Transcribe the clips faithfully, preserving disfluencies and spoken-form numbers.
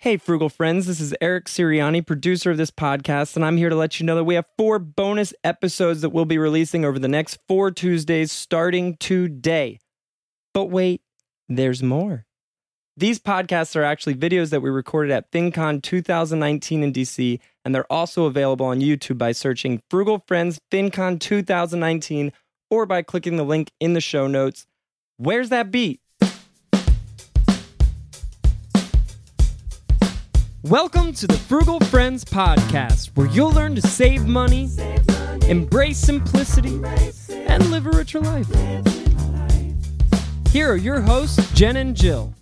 Hey, Frugal friends, this is Eric Sirianni, producer of this podcast, and I'm here to let you know that we have four bonus episodes that we'll be releasing over the next four Tuesdays starting today. But wait, there's more. These podcasts are actually videos that we recorded at FinCon two thousand nineteen in D C, and they're also available on YouTube by searching Frugal Friends FinCon two thousand nineteen or by clicking the link in the show notes. Where's that beat? Welcome to the Frugal Friends podcast, where you'll learn to save money, save money embrace simplicity, embrace and live a richer life. Here are your hosts, Jen and Jill.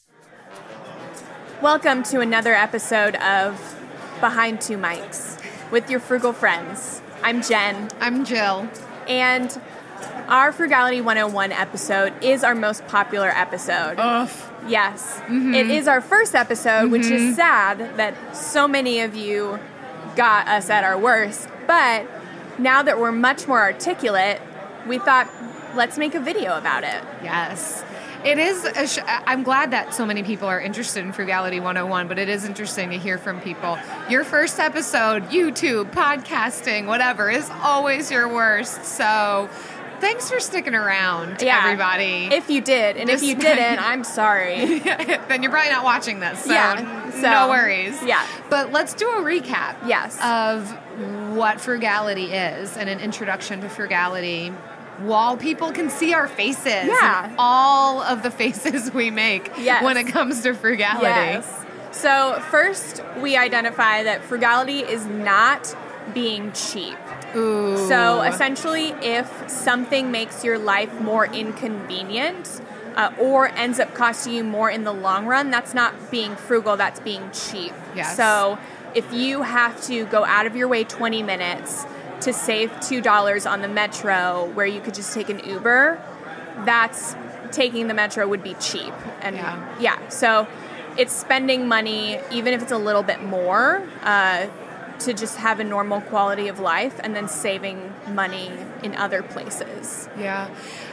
Welcome to another episode of Behind Two Mics with your Frugal Friends. I'm Jen. I'm Jill. And our Frugality one oh one episode is our most popular episode. Ugh. Yes. Mm-hmm. It is our first episode, mm-hmm. which is sad that so many of you got us at our worst. But now that we're much more articulate, we thought, let's make a video about it. Yes. It is, a sh- I'm glad that so many people are interested in Frugality one oh one, but it is interesting to hear from people. Your first episode, YouTube, podcasting, whatever, is always your worst. So thanks for sticking around, yeah, everybody. If you did, and Just, if you didn't, I'm sorry. Then you're probably not watching this, so, yeah, so no worries. Yeah. But let's do a recap yes. of what frugality is and an introduction to frugality. While people can see our faces, yeah. and all of the faces we make yes. when it comes to frugality. Yes. So first, we identify that frugality is not being cheap. Ooh. So essentially, if something makes your life more inconvenient uh, or ends up costing you more in the long run, that's not being frugal, that's being cheap. Yes. So if you have to go out of your way twenty minutes to save two dollars on the metro where you could just take an Uber, that's taking the metro would be cheap. And yeah, yeah so it's spending money, even if it's a little bit more, uh, to just have a normal quality of life and then saving money in other places. Yeah.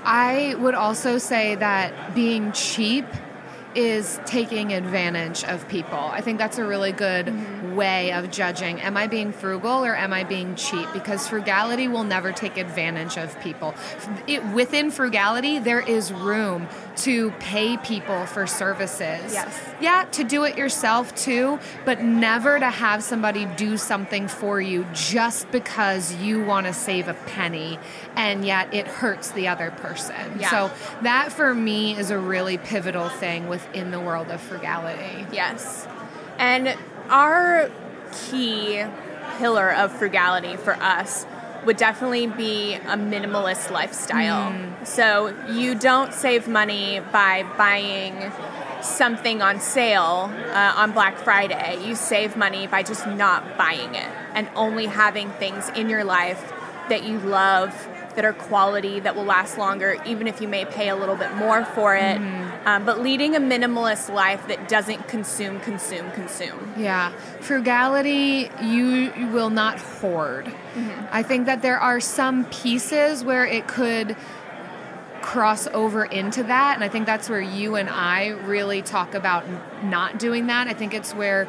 I would also say that being cheap is taking advantage of people. I think that's a really good mm-hmm. way of judging. Am I being frugal or am I being cheap? Because frugality will never take advantage of people. It, within frugality, there is room to pay people for services. Yes. Yeah, to do it yourself too, but never to have somebody do something for you just because you want to save a penny and yet it hurts the other person. Yeah. So that for me is a really pivotal thing within the world of frugality. Yes. And our key pillar of frugality for us would definitely be a minimalist lifestyle. Mm. So you don't save money by buying something on sale uh, on Black Friday. You save money by just not buying it and only having things in your life that you love, that are quality, that will last longer, even if you may pay a little bit more for it. Mm-hmm. Um, but leading a minimalist life that doesn't consume, consume, consume. Yeah. Frugality, you, you will not hoard. Mm-hmm. I think that there are some pieces where it could cross over into that, and I think that's where you and I really talk about not doing that. I think it's where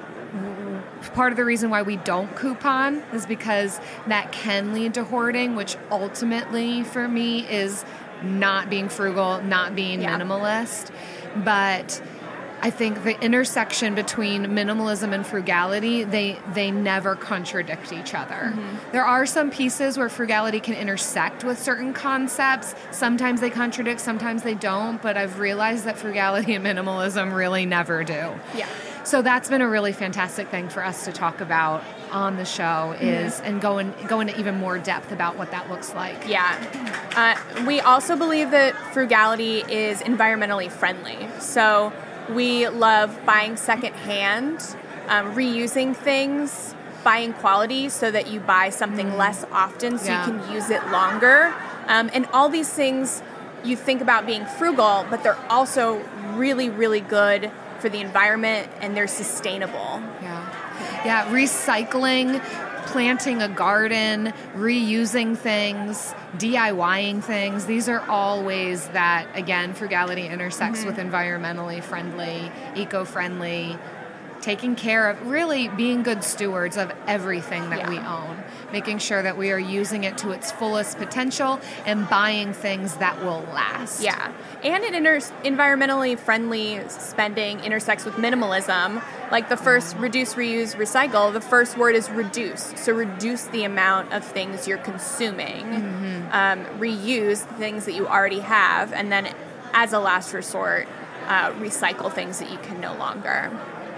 part of the reason why we don't coupon is because that can lead to hoarding, which ultimately for me is not being frugal, not being yeah. minimalist. But I think the intersection between minimalism and frugality, they they never contradict each other. Mm-hmm. There are some pieces where frugality can intersect with certain concepts. Sometimes they contradict, sometimes they don't, but I've realized that frugality and minimalism really never do. Yeah. So that's been a really fantastic thing for us to talk about on the show is mm-hmm. and go, in, go into even more depth about what that looks like. Yeah. Uh, we also believe that frugality is environmentally friendly. So we love buying secondhand, um, reusing things, buying quality so that you buy something mm. less often so yeah. you can use it longer. Um, and all these things you think about being frugal, but they're also really, really good for the environment and they're sustainable. Yeah. Yeah. Recycling, planting a garden, reusing things, DIYing things. These are all ways that, again, frugality intersects mm-hmm. with environmentally friendly, eco-friendly taking care of, really being good stewards of everything that Yeah. we own, making sure that we are using it to its fullest potential and buying things that will last. Yeah. And it inter- environmentally friendly spending intersects with minimalism. Like the first reduce, reuse, recycle, the first word is reduce. So reduce the amount of things you're consuming. Mm-hmm. Um, reuse the things that you already have. And then as a last resort, uh, recycle things that you can no longer.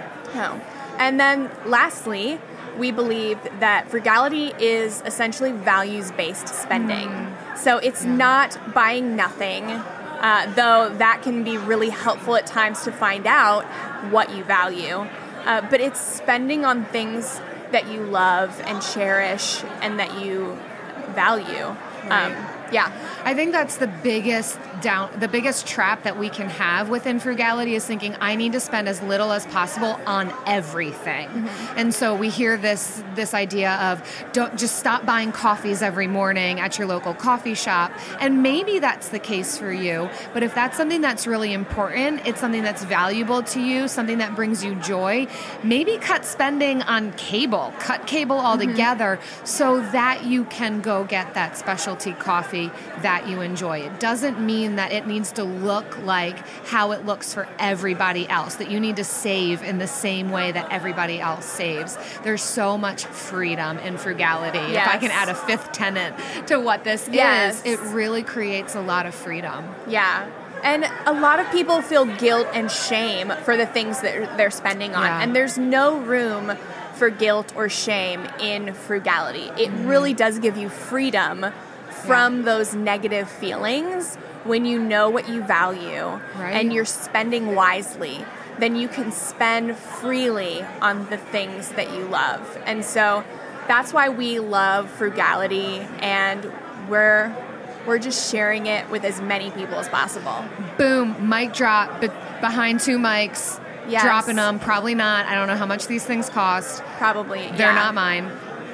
Oh. And then lastly, we believe that frugality is essentially values-based spending. Mm. So it's yeah. not buying nothing, uh, though that can be really helpful at times to find out what you value. Uh, but it's spending on things that you love and cherish and that you value. Right. Um, yeah. I think that's the biggest down, the biggest trap that we can have within frugality is thinking I need to spend as little as possible on everything. Mm-hmm. And so we hear this this idea of don't just stop buying coffees every morning at your local coffee shop. And maybe that's the case for you, but if that's something that's really important, it's something that's valuable to you, something that brings you joy, maybe cut spending on cable, cut cable altogether mm-hmm. so that you can go get that specialty coffee that you enjoy. It doesn't mean that it needs to look like how it looks for everybody else, that you need to save in the same way that everybody else saves. There's so much freedom in frugality. Yes. If I can add a fifth tenet to what this yes. is, it really creates a lot of freedom. Yeah. And a lot of people feel guilt and shame for the things that they're spending on. Yeah. And there's no room for guilt or shame in frugality. It mm-hmm. really does give you freedom from yeah. those negative feelings. When you know what you value right. and you're spending wisely, then you can spend freely on the things that you love. And so that's why we love frugality, and we're we're just sharing it with as many people as possible. Boom, mic drop, be- behind two mics, yes. dropping them. Probably not. I don't know how much these things cost. Probably, They're yeah. not mine.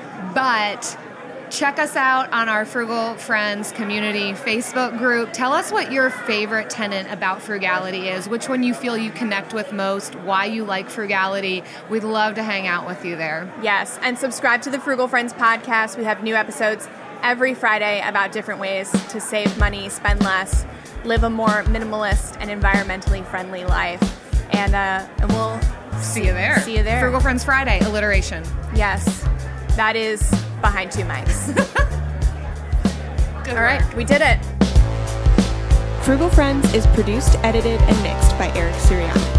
But check us out on our Frugal Friends community Facebook group. Tell us what your favorite tenet about frugality is, which one you feel you connect with most, why you like frugality. We'd love to hang out with you there. Yes, and subscribe to the Frugal Friends podcast. We have new episodes every Friday about different ways to save money, spend less, live a more minimalist and environmentally friendly life. And, uh, and we'll see you there. See you there. Frugal Friends Friday, alliteration. Yes, that is behind two mics. Good All right, work. we did it. Frugal Friends is produced, edited, and mixed by Eric Sirianni.